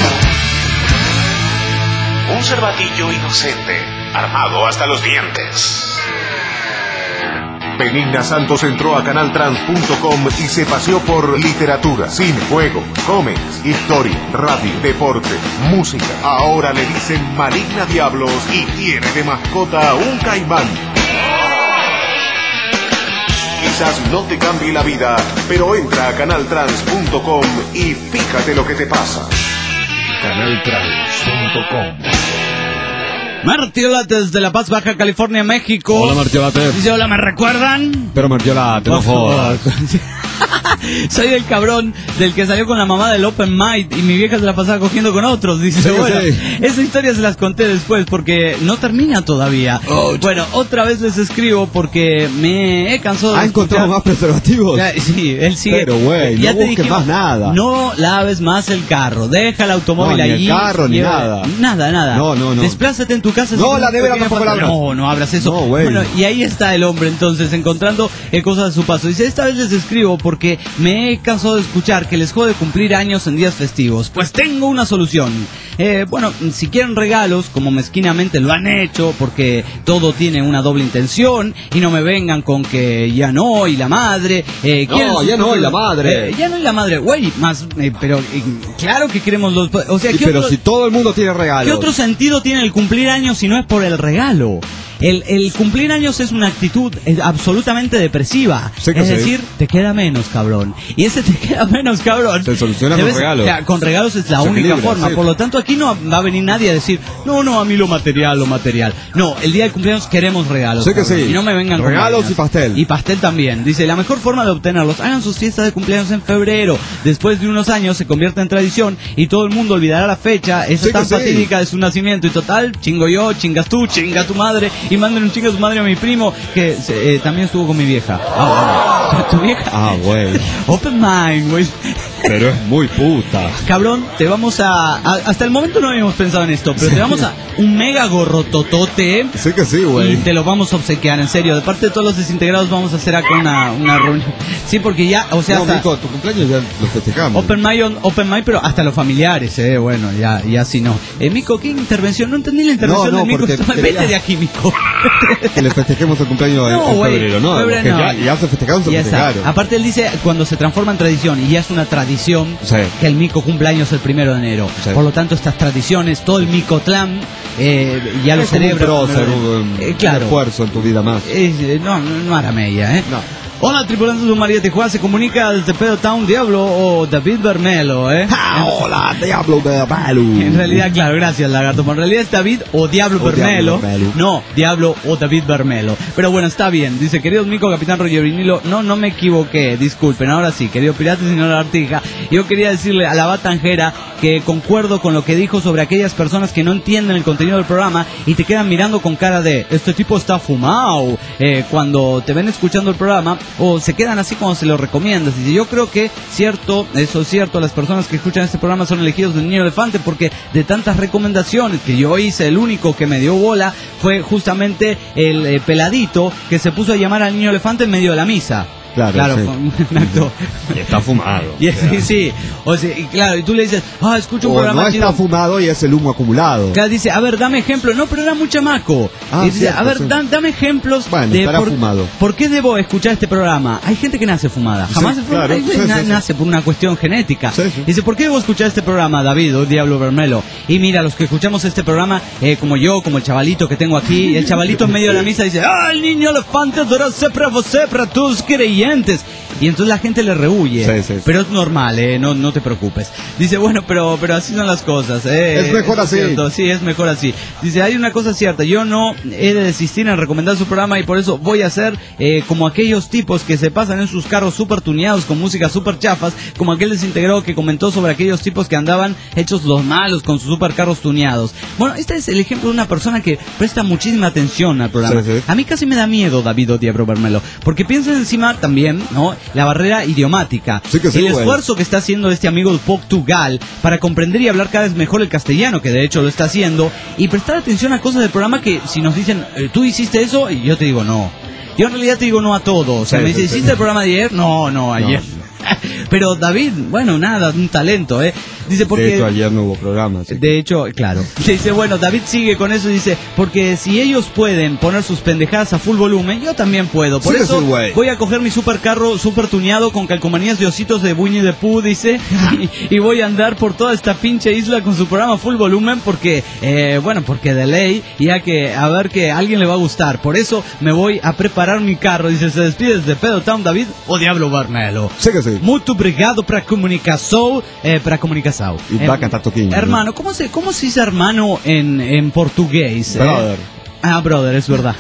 Un cervatillo inocente, armado hasta los dientes. Benigna Santos entró a canal trans punto com y se paseó por literatura, cine, juego, cómics, historia, radio, deporte, música. Ahora le dicen Maligna Diablos y tiene de mascota un caimán. Quizás no te cambie la vida, pero entra a canal trans punto com y fíjate lo que te pasa. canal trans punto com. Martiola desde La Paz, Baja California, México. Hola, Martiolate. Dice, hola, ¿me recuerdan? Pero Martiolate, no jodas. Soy el cabrón del que salió con la mamá del Open Mind y mi vieja se la pasaba cogiendo con otros. Dice, Sí, bueno, sí. esa historia se las conté después porque no termina todavía. Oh, bueno, otra vez les escribo porque me he cansado de ¿Ha encontrado escuchar- más preservativos? Ya, sí, él sigue. Pero, güey, Ya no te busques dijimos, más nada. No laves más el carro, deja el automóvil No, ni el allí. carro, ni lleva- nada. Nada, nada. No, no, no. Desplázate en tu casa. No, si la te nevera tiene tampoco la falta- abras. No, no abras eso. No, güey. Bueno, y ahí está el hombre entonces encontrando eh, cosas a su paso. Dice, esta vez les escribo porque me he cansado de escuchar que les jode cumplir años en días festivos. Pues tengo una solución. Eh, bueno, si quieren regalos, como mezquinamente lo han hecho, porque todo tiene una doble intención, y no me vengan con que ya no, y la madre. Eh, No, quieren sus ya no, y propios- la madre. Eh, ya no, y la madre, güey, más, eh, pero eh, claro que queremos los... O sea, Y ¿qué pero otro- si todo el mundo tiene regalos. ¿Qué otro sentido tiene el cumplir años si no es por el regalo? El, el cumplir años es una actitud eh, absolutamente depresiva. Sí que es sí. decir, te queda menos, cabrón. Y ese te queda menos, cabrón. Se soluciona con Debes- regalos. o sea, con regalos es la Se única equilibra, forma. sí. Por lo tanto, aquí no va a venir nadie a decir, no, no, a mí lo material, lo material. No, el día de cumpleaños queremos regalos. Sí que cabrón. sí. Y no me vengan con Regalos vainas. y pastel. Y pastel también. Dice, la mejor forma de obtenerlos, hagan sus fiestas de cumpleaños en febrero. Después de unos años se convierte en tradición y todo el mundo olvidará la fecha, esa Sí que tan sí. fatídica de su nacimiento. Y total, chingo yo, chingas tú, chinga tu madre. Y manden un chingo a su madre a mi primo, que eh, también estuvo con mi vieja. Ah, bueno. ¿Tu vieja? Ah, güey. Open mind, güey. Pero es muy puta. Cabrón, te vamos a, a- hasta el momento no habíamos pensado en esto, pero te vamos a un mega gorrototote. Sí que sí, Y güey. te lo vamos a obsequiar, en serio. De parte de todos los desintegrados vamos a hacer acá una, una reunión. Sí, porque ya, o sea, No, hasta Mico, tu cumpleaños ya lo festejamos. Open Mic, on- Open Mic, pero hasta los familiares, eh, bueno, ya, ya sí no. Eh, Mico, ¿qué intervención? No entendí la intervención No, no, de Mico. porque Estaba- quería- Vete de aquí, Mico. Que le festejemos el cumpleaños en- No, en güey, febrero, ¿no? febrero Que no. ya, ya se festejaron, se Ya está. festejaron. Aparte él dice cuando se transforma en tradición, y ya es una tradición Sí. que el Mico cumpleaños el primero de enero. Sí. Por lo tanto, estas tradiciones, todo el Micotlán eh, ya lo Es como un celebra. prócer, un, Eh, un claro. esfuerzo en tu vida más. Eh, no, no, no hará mella, ¿eh? No. Hola, tripulantes de María Tijuana, se comunica desde Pedo Town Diablo o David Bermelo, ¿eh? Ah, hola, Diablo de Balu. En realidad, claro, gracias, Lagarto. Pero en realidad es David o Diablo O Bermelo. Diablo Bermelo. No, Diablo o David Bermelo. Pero bueno, está bien. Dice, queridos Mico, Capitán Roger Vinilo, no, no me equivoqué. Disculpen, ahora sí, querido Pirata, señor Artija. Yo quería decirle a la Batanjera que concuerdo con lo que dijo sobre aquellas personas que no entienden el contenido del programa y te quedan mirando con cara de, este tipo está fumado, eh, cuando te ven escuchando el programa, o se quedan así como se lo recomiendas. Dice, yo creo que cierto, eso es cierto, las personas que escuchan este programa son elegidos del Niño Elefante, porque de tantas recomendaciones que yo hice, el único que me dio bola fue justamente el eh, peladito que se puso a llamar al Niño Elefante en medio de la misa. Claro, claro, sí. fue un acto. Y está fumado. Y, sí, sí, o sea, y claro, y tú le dices, ah, escucha un O programa no chido. está fumado y es el humo acumulado. Claro, dice, a ver, dame ejemplos. No, pero era muy chamaco. Ah, Y dice, cierto, a ver, sí. da- dame ejemplos Bueno, de estará por, fumado. por qué debo escuchar este programa. Hay gente que nace fumada. Jamás Sí, se fuma- claro, hay- sí, sí, na- sí. nace por una cuestión genética. Sí, sí. Dice, ¿por qué debo escuchar este programa, David o Diablo Bermelo? Y mira, los que escuchamos este programa, eh, como yo, como el chavalito que tengo aquí, el chavalito en medio de la misa dice, ah, el niño elefante adora sempre você para tus dientes. Y entonces la gente le rehuye. Sí, sí, sí. Pero es normal, eh, no, no te preocupes. Dice, bueno, pero, pero así son las cosas. Eh. Es mejor así. Cierto, sí, es mejor así. Dice, hay una cosa cierta, yo no he de desistir en recomendar su programa y por eso voy a ser eh, como aquellos tipos que se pasan en sus carros super tuneados con música super chafas, como aquel desintegrado que comentó sobre aquellos tipos que andaban hechos los malos con sus super carros tuneados. Bueno, este es el ejemplo de una persona que presta muchísima atención al programa. Sí, sí. A mí casi me da miedo David Odiabro Bermelo, porque piensa encima también, ¿no?, la barrera idiomática. Sí que sí, el güey. esfuerzo que está haciendo este amigo de Portugal para comprender y hablar cada vez mejor el castellano, que de hecho lo está haciendo, y prestar atención a cosas del programa que si nos dicen, eh, tú hiciste eso, y yo te digo no. Yo en realidad te digo no a todo. O sea, Sí, me dice, sí, sí. ¿hiciste el programa de ayer? No, no, ayer. No. Pero David, bueno, nada, un talento, ¿eh? Dice, porque... De hecho, ayer no hubo programa. así que- De hecho, claro. Dice, bueno, David sigue con eso y dice, porque si ellos pueden poner sus pendejadas a full volumen, yo también puedo. Por Sí que eso sí, güey. voy a coger mi supercarro super tuneado con calcomanías de ositos de Winnie the Pooh, dice, y, y voy a andar por toda esta pinche isla con su programa full volumen porque, eh, bueno, porque de ley, ya que a ver que a alguien le va a gustar. Por eso me voy a preparar mi carro. Dice, se despide desde Pedo Town, David o Diablo Barmelo. Sí que sí. Muito obrigado para comunicação, eh, para comunicação. Y va a cantar Toquinho, ¿no? Hermano, ¿cómo se, cómo se dice hermano en, en portugués? eh? Brother. Ah, brother, es verdad.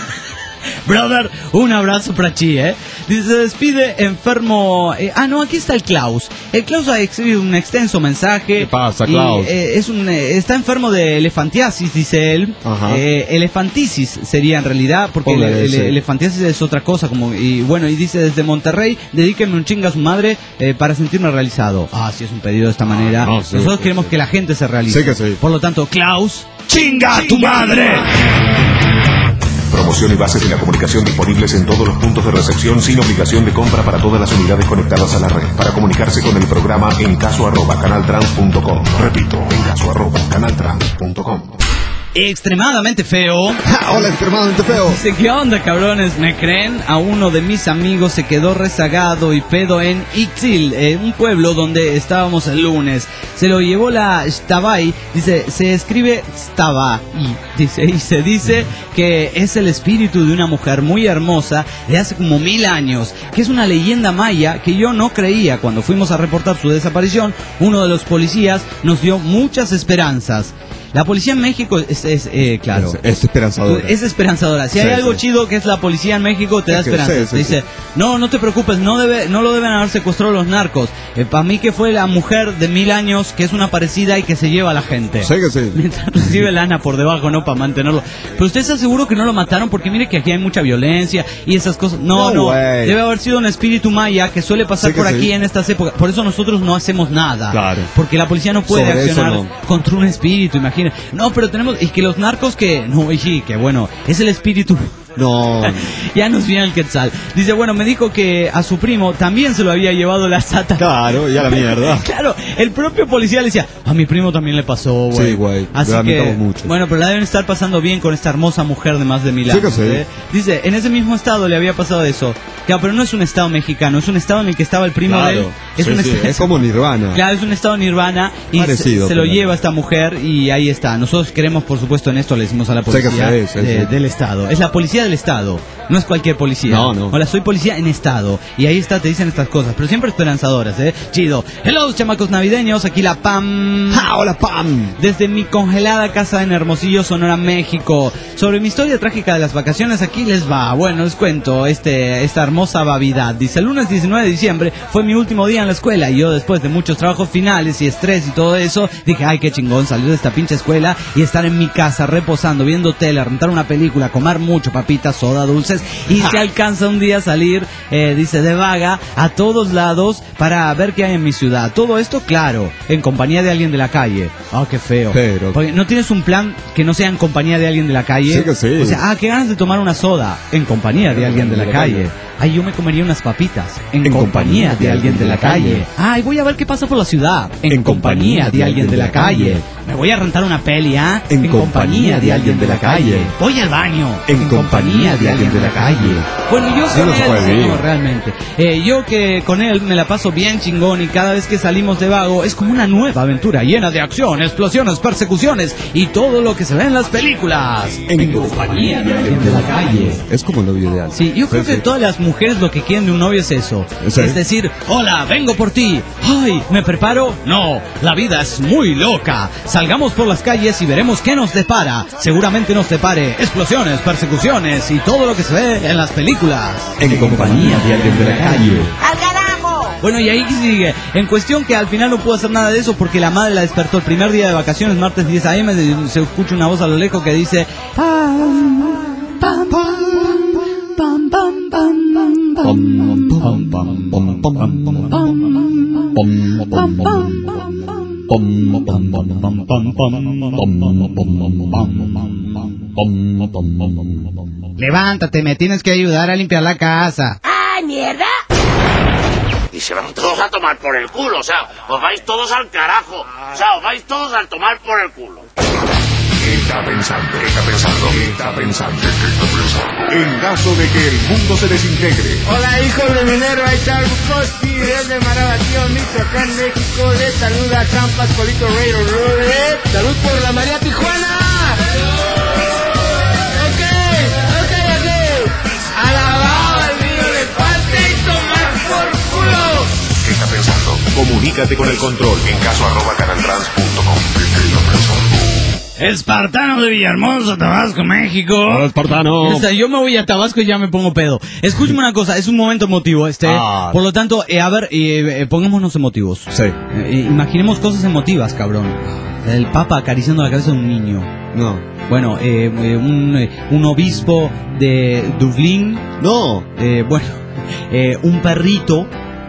Brother, un abrazo para ti, ¿eh? Dice, se despide enfermo... eh, ah, no, aquí está el Klaus. El Klaus ha escrito un extenso mensaje. ¿Qué pasa, y, Klaus? eh, es un, eh, está enfermo de elefantiasis, dice él. Ajá. Eh, elefantiasis sería en realidad, porque el, Póngale el- ese. elefantiasis es otra cosa. como Y bueno, y dice, desde Monterrey, dedíquenme un chinga a su madre eh, para sentirme realizado. Ah, sí, es un pedido de esta manera. no, sí, Nosotros sí, queremos sí. que la gente se realice. Sí que sí. Por lo tanto, Klaus... ¡Chinga a tu madre! Promoción y bases de la comunicación disponibles en todos los puntos de recepción sin obligación de compra para todas las unidades conectadas a la red. Para comunicarse con el programa en caso arroba canaltrans punto com. Repito, en caso arroba canaltrans punto com. Extremadamente feo. Ja, hola, extremadamente feo. Dice, ¿qué onda, cabrones? ¿Me creen? A uno de mis amigos se quedó rezagado y pedo en Ixil, eh, un pueblo donde estábamos el lunes. Se lo llevó la Shtabai. Dice, se escribe Shtabai. Dice, y se dice que es el espíritu de una mujer muy hermosa de hace como mil años, que es una leyenda maya que yo no creía. Cuando fuimos a reportar su desaparición, uno de los policías nos dio muchas esperanzas. La policía en México es, es eh, claro, Es, es esperanzador. es esperanzadora. Si Sí, hay algo sí. chido que es la policía en México, te da Es que- esperanza. sí, sí, Te dice, sí. no, no te preocupes, no debe, no lo deben haber secuestrado los narcos. Eh, para mí que fue la mujer de mil años que es una parecida y que se lleva a la gente. Sí que sí. Mientras recibe lana por debajo, ¿no? Para mantenerlo. Pero usted está seguro que no lo mataron porque mire que aquí hay mucha violencia y esas cosas. No, No, no. güey. Debe haber sido un espíritu maya que suele pasar Sí que por sí. aquí en estas épocas. Por eso nosotros no hacemos nada. Claro. Porque la policía no puede Sobre eso accionar no. contra un espíritu, imagina. No, pero tenemos... Y que los narcos que... No, y sí, que bueno, es el espíritu... No. Ya nos viene el Quetzal. Dice, bueno, me dijo que a su primo también se lo había llevado la sata. Claro, ya la mierda. Claro, el propio policía le decía, a mi primo también le pasó, güey. Sí, güey, Así lo que, lamentamos mucho. bueno, pero la deben estar pasando bien con esta hermosa mujer de más de mil Sí años. que sí. ¿eh? Dice, en ese mismo estado le había pasado eso. Claro, pero no es un estado mexicano, es un estado en el que estaba el primo de él. Claro. Es, Sí, un sí, est- es como Nirvana. Claro, es un estado nirvana y Parecido, se, se lo pero- lleva esta mujer y ahí está. Nosotros queremos, por supuesto, en esto le decimos a la Sí que policía sí, sí, de- sí. del estado. Es la policía del estado, no es cualquier policía. No, no. Hola, soy policía en estado y ahí está, te dicen estas cosas, pero siempre esperanzadoras, ¿eh? Chido. Hello, chamacos navideños, aquí la Pam. ¡Ja, hola, Pam! Desde mi congelada casa en Hermosillo, Sonora, México. Sobre mi historia trágica de las vacaciones, aquí les va. Bueno, les cuento este, esta hermosa bavidad. Dice, el lunes diecinueve de diciembre fue mi último día en la escuela y yo después de muchos trabajos finales y estrés y todo eso, dije, ay, qué chingón salir de esta pinche escuela y estar en mi casa reposando, viendo tele, rentar una película, comer mucho, papitas, soda, dulces y se alcanza un día a salir, eh, dice, de vaga a todos lados para ver qué hay en mi ciudad. Todo esto, claro, en compañía de alguien de la calle. Ah, qué feo. Pero- Porque no tienes un plan que no sea en compañía de alguien de la calle. Sí que sí. O sea, ah, qué ganas de tomar una soda en compañía de alguien de la calle. Ay, yo me comería unas papitas en, En compañía compañía de alguien de la calle. Ay, voy a ver qué pasa por la ciudad en, compañía de alguien de la calle. me voy a rentar una peli, ¿ah? En, en compañía de alguien de la calle. Voy al baño. En, en compañía de alguien de la calle. Bueno, yo sí, con no él, se puede sí, ir. no, realmente. Eh, yo que con él me la paso bien chingón y cada vez que salimos de vago es como una nueva aventura llena de acción, explosiones, persecuciones y todo lo que se ve en las películas. En, en compañía de alguien de la calle. Es como el novio ideal. Sí, yo creo sí, que sí. todas las mujeres lo que quieren de un novio es eso. ¿Sí? Es decir, hola, vengo por ti. Ay, ¿me preparo? No, la vida es muy loca. Salgamos por las calles y veremos qué nos depara. Seguramente nos depare explosiones, persecuciones y todo lo que se ve en las películas. En, en compañía de alguien de la calle. ¡Al carajo! Bueno, y ahí sigue. En cuestión que al final no pudo hacer nada de eso porque la madre la despertó el primer día de vacaciones, martes diez a eme, se escucha una voz a lo lejos que dice... Pam, pam, pam, pam, pam, pam, pam, pam, pam, pam, pam, levántate, me tienes que ayudar a limpiar la casa. ¡Ah, mierda! Y se van todos a tomar por el culo, o sea, os vais todos al carajo, o sea, os vais todos a tomar por el culo. ¿Qué está pensando? ¿Qué está pensando? ¿Qué está pensando? ¿Qué está pensando? En caso de que el mundo se desintegre. Hola, hijos de minero, ahí está Bukoski, desde Marabatío, Michoacán, México. Les saluda Campas, Colito Rey, Rey. Salud por la María Tijuana. Ok, ok, ok. Alabado al niño de parte y tomar por culo. ¿Qué está pensando? Comunícate con el control en caso arroba canaltrans punto com. ¿Qué está pensando? Espartano de Villahermosa, Tabasco, México. Hola, Espartano. O sea, yo me voy a Tabasco y ya me pongo pedo. Escúchame una cosa, es un momento emotivo este. Ah. Por lo tanto, eh, a ver, eh, eh, pongámonos emotivos. Sí. Eh, imaginemos cosas emotivas, cabrón. El Papa acariciando la cabeza de un niño. No. Bueno, eh, eh, un, eh, un obispo de Dublín. No. Eh, bueno, eh, un perrito.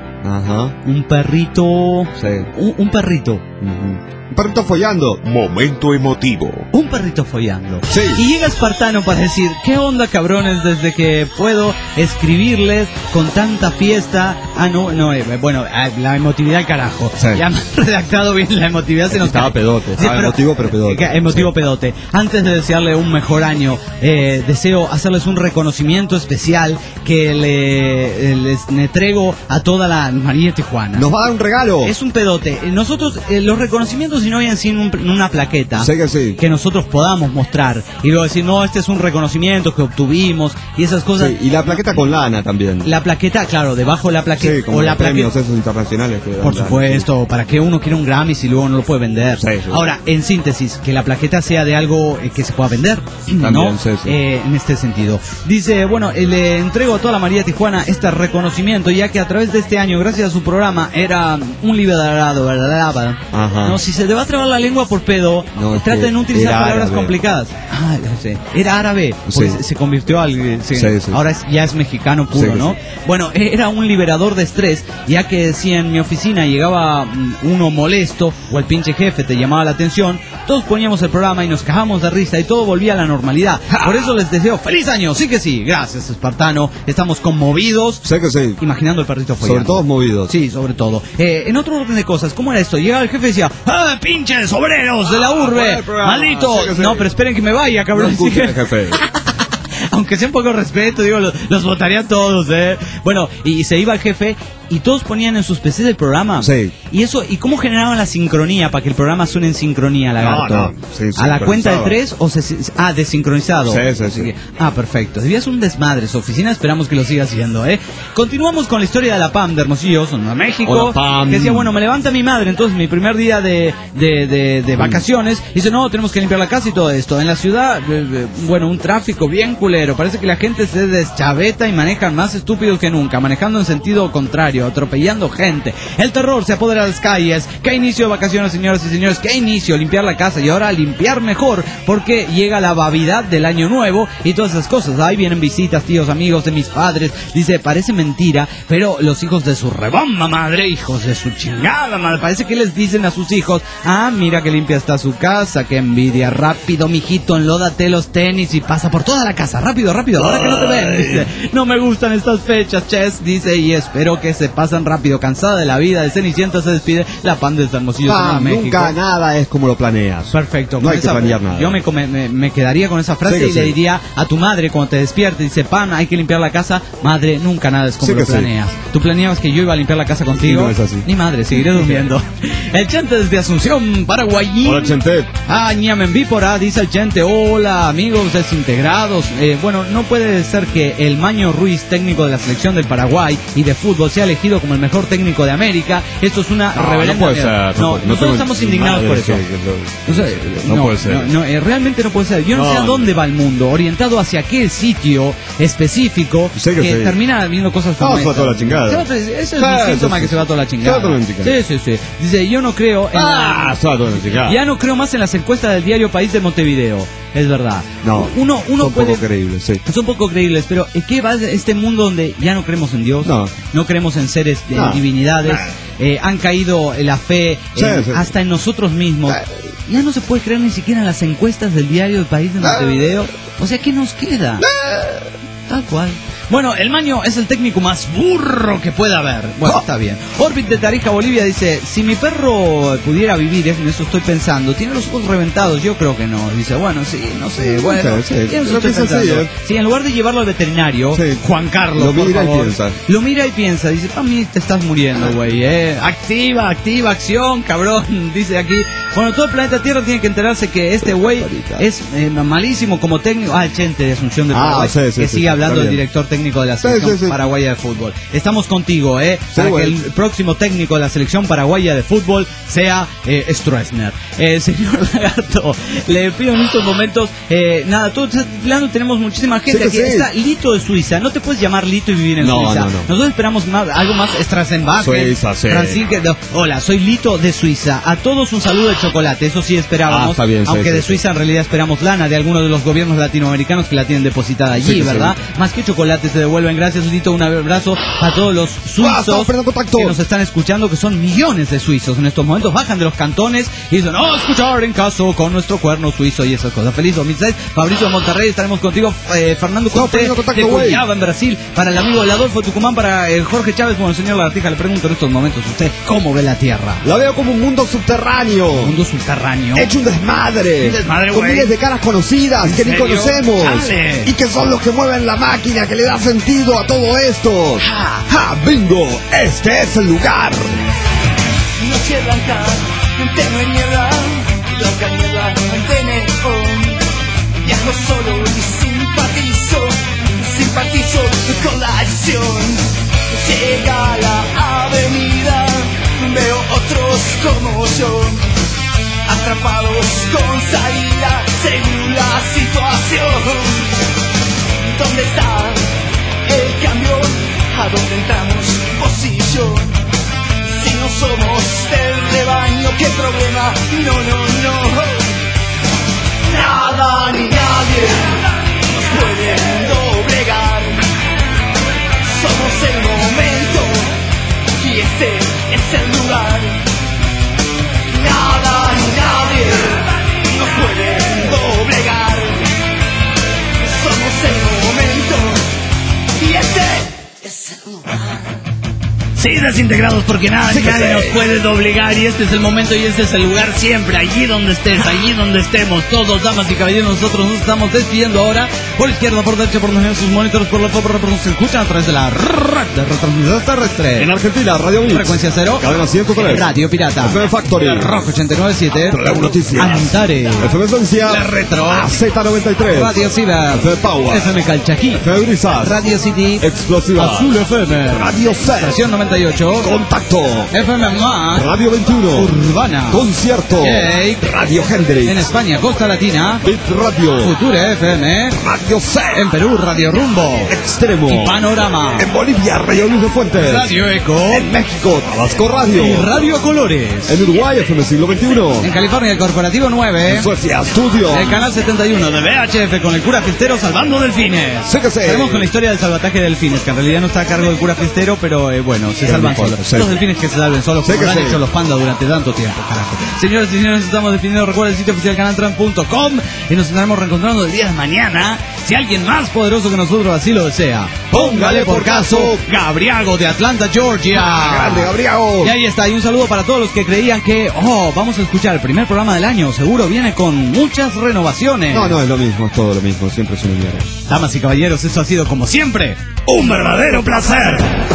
Ajá. Un perrito. Sí. Un, un perrito. Uh-huh. Un perrito follando. Momento emotivo. Un perrito follando. Sí. Y llega Espartano para decir, ¿qué onda, cabrones? Desde que puedo escribirles con tanta fiesta. Ah, no, no, eh, bueno, eh, la emotividad al carajo. Sí. Ya me han redactado bien la emotividad. Se nos Estaba cae. pedote. Estaba pero- emotivo, pero pedote. eh, Emotivo pedote. Antes de desearle un mejor año, eh, deseo hacerles un reconocimiento especial que le, eh, les entrego a toda la María Tijuana. Nos va a dar un regalo. Es un pedote. Nosotros, eh, los reconocimientos, si no hayan sin un, una plaqueta Sí que sí. que nosotros podamos mostrar y luego decir, no, este es un reconocimiento que obtuvimos y esas cosas. Sí, y la plaqueta con lana también. La plaqueta, claro, debajo de la plaqueta. Sí, como o la los premios plaqueta. esos internacionales. Que Por dan, supuesto, para que uno quiera un Grammy si luego no lo puede vender. Sí, sí. Ahora, en síntesis, que la plaqueta sea de algo eh, que se pueda vender, ¿no? También, sí, sí. Eh, en este sentido. Dice, bueno, eh, le entrego a toda la María Tijuana este reconocimiento, ya que a través de este año, gracias a su programa, era un liberado, ¿verdad? Ajá. No, si se te va a trabar la lengua por pedo, No, es trata que de no utilizar era palabras árabe. complicadas. Ah, ya sé. Era árabe, porque Sí. se- se convirtió al... se- Sí, sí. ahora es- ya es mexicano puro, Sí, ¿no? sí. Bueno, era un liberador de estrés, ya que si en mi oficina llegaba mm, uno molesto o el pinche jefe te llamaba la atención, todos poníamos el programa y nos cajábamos de risa y todo volvía a la normalidad. Por eso les deseo feliz año, sí que sí. Gracias, Espartano. Estamos conmovidos, Sé que sí. imaginando el perrito follando. Sobre todo movidos. Sí, sobre todo. Eh, en otro orden de cosas, ¿cómo era esto? Llegaba el jefe y decía, ¡ah, pinches obreros de la Ah, urbe! bueno, el programa, ¡Malditos! sí que sí. No, pero esperen que me vaya, No cabrón. escuche, jefe. Aunque sea un poco de respeto, digo, los, los votaría a todos, ¿eh? Bueno, y se iba el jefe y todos ponían en sus P Cs el programa. Sí. Y eso, ¿y cómo generaban la sincronía para que el programa suene en sincronía, lagarto? No, no, sí, ¿A la cuenta de sincronizado. tres o se, ah, desincronizado? Sí, sí, sí. Ah, perfecto. Debías un desmadre su oficina, esperamos que lo siga haciendo, ¿eh? Continuamos con la historia de la P A M de Hermosillo, Sonora, México. Hola, P A M. Que decía, bueno, me levanta mi madre, entonces mi primer día de, de, de, de vacaciones, dice, no, tenemos que limpiar la casa y todo esto. En la ciudad, eh, eh, bueno, un tráfico bien culero, parece que la gente se deschaveta y manejan más estúpidos que nunca, manejando en sentido contrario, atropellando gente. El terror se apodera de las calles. ¿Qué inicio de vacaciones, señoras y señores? ¿Qué inicio? Limpiar la casa y ahora limpiar mejor, porque llega la bavidad del año nuevo y todas esas cosas. Ahí vienen visitas, tíos, amigos de mis padres. Dice, parece mentira, pero los hijos de su rebomba madre, hijos de su chingada madre, parece que les dicen a sus hijos, ah, mira que limpia está su casa, qué envidia, rápido, mijito, enlódate los tenis y pasa por toda la casa, rápido, rápido, ahora que no te ven. Dice, no me gustan estas fechas, Chess, dice, y espero que se pasan rápido. Cansada de la vida, de Cenicienta se despide la Panda de Hermosillo, Ah, México. nunca nada es como lo planeas. Perfecto. No con hay que esa- planear nada. Yo me, come- me, me quedaría con esa frase Sí que y le sí. diría a tu madre cuando te despiertes, dice, Pan, hay que limpiar la casa. Madre, nunca nada es como Sí lo que sí. planeas. Tú planeabas que yo iba a limpiar la casa contigo. Y no es así. Ni madre, seguiré durmiendo. El Chente desde Asunción, Paraguay. Hola, Chente. Ah, Ñamenvípora, dice el Chente. Hola, amigos desintegrados. Eh, bueno, no puede ser que el Maño Ruiz, técnico de la selección del Paraguay y de fútbol, sea elegido como el mejor técnico de América. Esto es una No, reverenda no puede mierda. ser. No, puede- nosotros tengo estamos indignados nada por de eso. que- que- O sea, No no, puede ser. no, no, eh, realmente no puede ser. Yo no, sé No, a dónde va el mundo, orientado hacia qué sitio específico Sé que, que sí. termina viendo cosas No, como se va esta. toda la chingada. Se va toda- Ese es Claro, un síntoma sí, que sí. se va toda la Se chingada. va toda la chingada. Sí, sí, sí. Dice, yo no creo en Ah, la... se va toda la chingada. Ya no creo más en las encuestas del diario País de Montevideo. Es verdad. No, uno, uno son puede... poco creíbles, sí. Son poco creíbles, pero ¿en qué va este mundo donde ya no creemos en Dios? No. No creemos en seres, en No. divinidades. Eh, han caído en la fe Sí, en- sí. hasta en nosotros mismos. Ya no se puede creer ni siquiera en las encuestas del diario del País de Montevideo. O sea, ¿qué nos queda? Tal cual. Bueno, el Maño es el técnico más burro que pueda haber. Bueno, está bien. Orbit de Tarija, Bolivia dice, si mi perro pudiera vivir, en eso estoy pensando, tiene los ojos reventados, yo creo que no. Dice, bueno, sí, no sé, bueno. Sí, sí, en eso lo estoy piensa así, pensando. ¿eh? Sí, en lugar de llevarlo al veterinario, Sí. Juan Carlos, Lo por mira y favor, piensa. Lo mira y piensa, dice, para mí te estás muriendo, güey, eh. Activa, activa, acción, cabrón, dice aquí. Bueno, todo el planeta Tierra tiene que enterarse que este güey es eh, malísimo como técnico. Ah, el Chente de Asunción de Ah, Paraguay, sí, sí, que sí, sigue sí, hablando está del bien. director técnico de la Sí, selección sí, sí. paraguaya de fútbol. Estamos contigo, eh, para güey. que el próximo técnico de la selección paraguaya de fútbol sea eh, Stroessner. Eh, señor Lagarto, le pido en estos momentos, eh, nada, todo este plano tenemos muchísima gente Sí que aquí. sí. Está Lito de Suiza, no te puedes llamar Lito y vivir en No, Suiza. no, no. Nosotros esperamos más, algo más Strassenbacher. Suiza, sí. Francisque- no, hola, soy Lito de Suiza. A todos un saludo de chocolate, eso sí esperábamos. Ah, está bien, sí, aunque sí, de sí. Suiza en realidad esperamos lana de algunos de los gobiernos latinoamericanos que la tienen depositada allí, Sí, que ¿verdad? Más que chocolate se devuelven. Gracias, Lito. Un abrazo a todos los Ah, suizos estamos perdiendo contacto. que nos están escuchando, que son millones de suizos en estos momentos. Bajan de los cantones y dicen, oh, escuchar en caso con nuestro cuerno suizo y esas cosas. Feliz dos mil seis. Fabricio de Monterrey, estaremos contigo. Eh, Fernando Estamos Conte perdiendo contacto, de güey. Cuyaba en Brasil. Para el amigo el Adolfo Tucumán, para el Jorge Chávez. Bueno, señor Lagartija, le pregunto en estos momentos, ¿usted cómo ve la Tierra? La veo como un mundo subterráneo. Mundo subterráneo. Hecho un desmadre. Un desmadre, con güey. miles de caras conocidas ¿En que ni serio? conocemos. Chale. Y que son los que mueven la máquina que le da sentido a todo esto. Ja. ¡Ja! ¡Bingo! Este es el lugar. Noche blanca, tenue niebla, blanca niebla, neón. Viajo solo y simpatizo, simpatizo con la acción. Llega la avenida, veo otros como yo, atrapados con salida según la situación. ¿Dónde está el cambio? ¿A dónde entramos vos y yo? Si no somos del rebaño, ¿qué problema? No, no, no. Nada ni nadie nos puede doblegar. Somos el momento y este es el lugar. Nada ni nadie nos puede doblegar. Somos el momento y este es el lugar. Sí, desintegrados, porque nada, Sí que nadie sí. nos puede doblegar y este es el momento y este es el lugar siempre, allí donde estés, allí donde estemos, todos, damas y caballeros, nosotros nos estamos despidiendo ahora, por izquierda, por derecha, por los sus monitores, por la por por nos escuchan a través de la red de retransmisión terrestre. En Argentina, Radio Beats. Frecuencia cero. Cadena ciento tres. Radio Pirata. F M Factory. Rock ochenta y nueve punto siete. Treu Noticias. Antare. F M Esencia. La Retro. A Z noventa y tres. Radio Ciber. F M Power. F M Calchaquí. F M Brisas. Radio City. Explosiva. Azul F M. Radio C. Estación noventa y ocho. Contacto. F M Más. Radio veintiuno. Urbana. Concierto. Jake. Radio Hendrix. En España, Costa Latina. Bit Radio. Future F M. Radio C. En Perú, Radio Rumbo. Extremo. Y Panorama. En Bolivia, Radio Luis de Fuentes. Radio Eco. En México, Tabasco Radio. Y Radio Colores. En Uruguay, F M Siglo veintiuno. En California, el Corporativo nueve. En Suecia, Studio. El canal setenta y uno de V H F con el cura Fistero salvando delfines. Sí que sí. Estaremos con la historia del salvataje de delfines, que en realidad no está a cargo del cura Fistero, pero eh, bueno, se Pero salvan importa, solos. sí. Los delfines que se salven solos, Sé como que lo han sí. hecho los pandas durante tanto tiempo, carajo. Señores y señores, estamos despidiendo. Recuerden el sitio oficial canal trans punto com y nos estaremos reencontrando el día de mañana. Si alguien más poderoso que nosotros así lo desea, póngale por caso Gabriago de Atlanta, Georgia. Grande, Gabriago. Y ahí está, y un saludo para todos los que creían que, oh, vamos a escuchar el primer programa del año. Seguro viene con muchas renovaciones. No, no, es lo mismo, es todo lo mismo, siempre es una mierda. Damas y caballeros, esto ha sido como siempre un verdadero placer.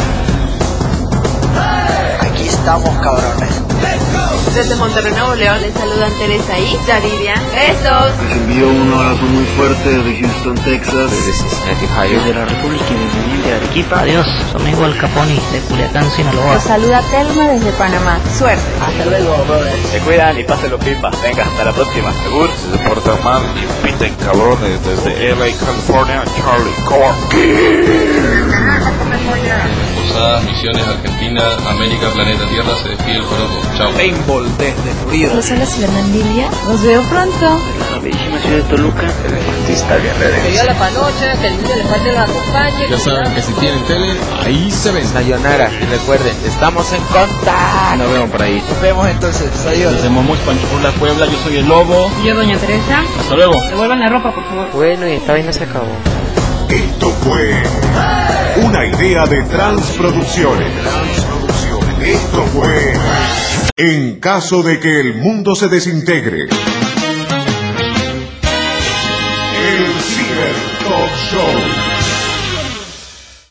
Aquí estamos, cabrones. Desde Monterrey, Nuevo León, les saludan Teresa y Yaridia. ¡Besos! Les envío un abrazo muy fuerte desde Houston, Texas. Desde Cincinnati, Ohio. Desde la República Independiente de Arequipa. Adiós, su amigo Al Capone de Culiacán, Sinaloa. Los saluda Telma desde Panamá. Suerte. Hasta luego, brothers. Se cuidan y pásenlo pipa. Venga, hasta la próxima. Seguro. Se portan mal y piten cabrones desde L A, California, Charlie Corky. Posadas, Misiones, Argentina, América, Planeta Tierra, se despide el Joropo. Chao. Paintball desde Florida. Los hola, Fernandilla. Los veo pronto. De la bellísima ciudad de Toluca. El artista guerrero. Que yo la panocha, que el niño le falta la acompañe. Ya saben que si tienen tele, ahí se ven. Sayonara. Y recuerden, estamos en contacto. Nos vemos por ahí. Nos vemos entonces. Adiós. Desde Momoch, Panchurla, Puebla, yo soy el Lobo. Y yo, doña Teresa. Hasta luego. Devuelvan la ropa, por favor. Bueno, y esta vaina se acabó. Esto fue una idea de Transproducciones. Esto fue En caso de que el mundo se desintegre.